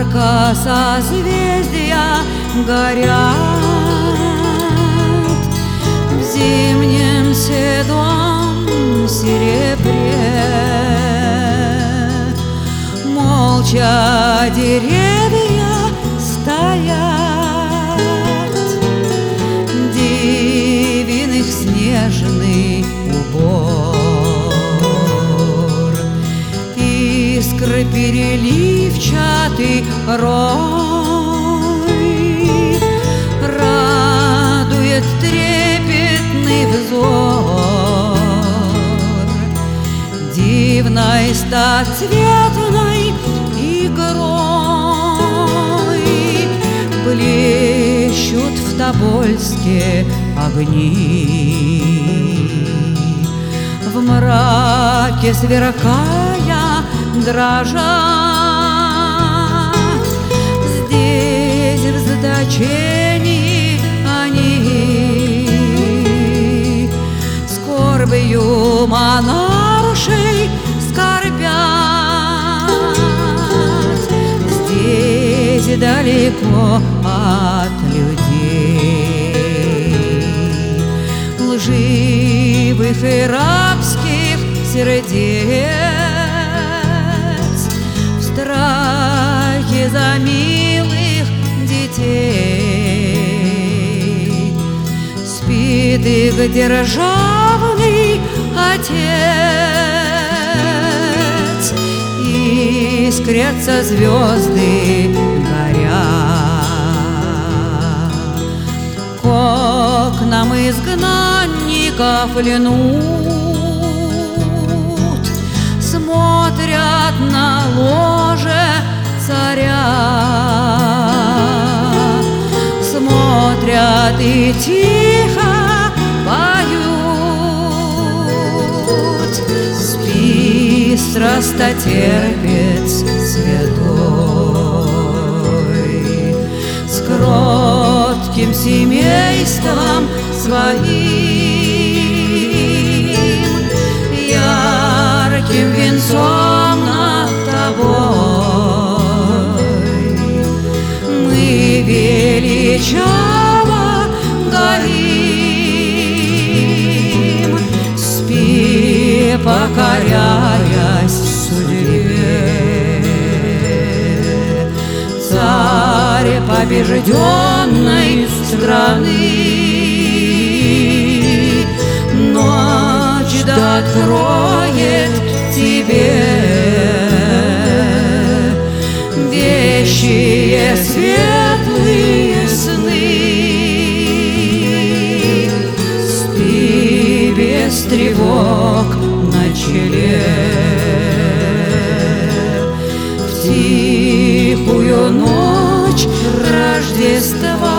Ярко созвездия горят в зимнем седом серебре. Молча деревья стоят, дивен их снежный убор. Искры переливчатый рой радует трепетный взор. Дивной стоцветной игрой блещут в Тобольске огни, в мраке сверкая дрожат. Здесь в заточении они скорбью монаршей скорбят. Здесь далеко от людей, лживых и рабских сердец, в страхе за милых детей спит их державный отец. Искрятся звезды, горя к окнам изгнанников льнут, смотрят на ложе царя, смотрят и тихо поют. Спи, страстотерпец святой, с кротким семейством своим, ярким венцом над тобой мы величаво горим. Спи, покоряясь судьбе, царь побежденной страны. Ночь да откроет тебе вещие светлые сны. Спи без тревог на челе, в тихую ночь Рождества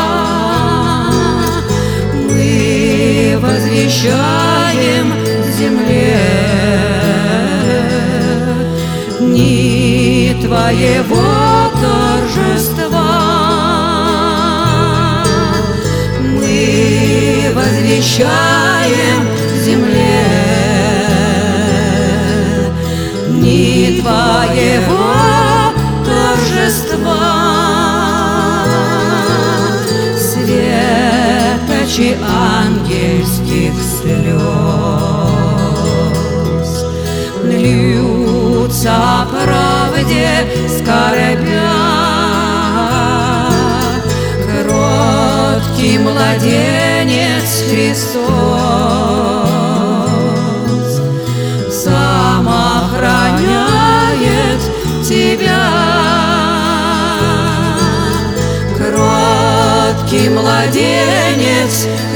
мы возвещаем земле дни твоего торжества. Мы возвещаем земле дни твоего торжества. Светочи ангельских слез льются о правде скорбя. Кроткий младенец Христос сам охраняет тебя. Кроткий младенец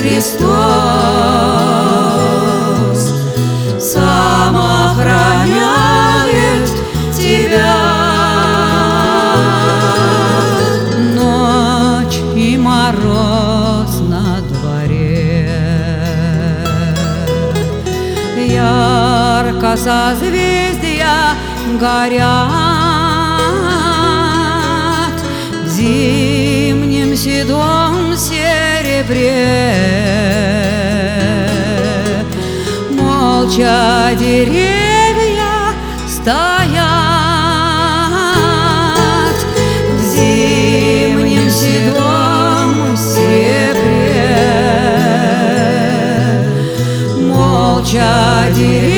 Христос сам охраняет тебя. Ночь и мороз на дворе, ярко созвездия горят в зимнем седом серебре. Молча деревья стоят, Молча деревья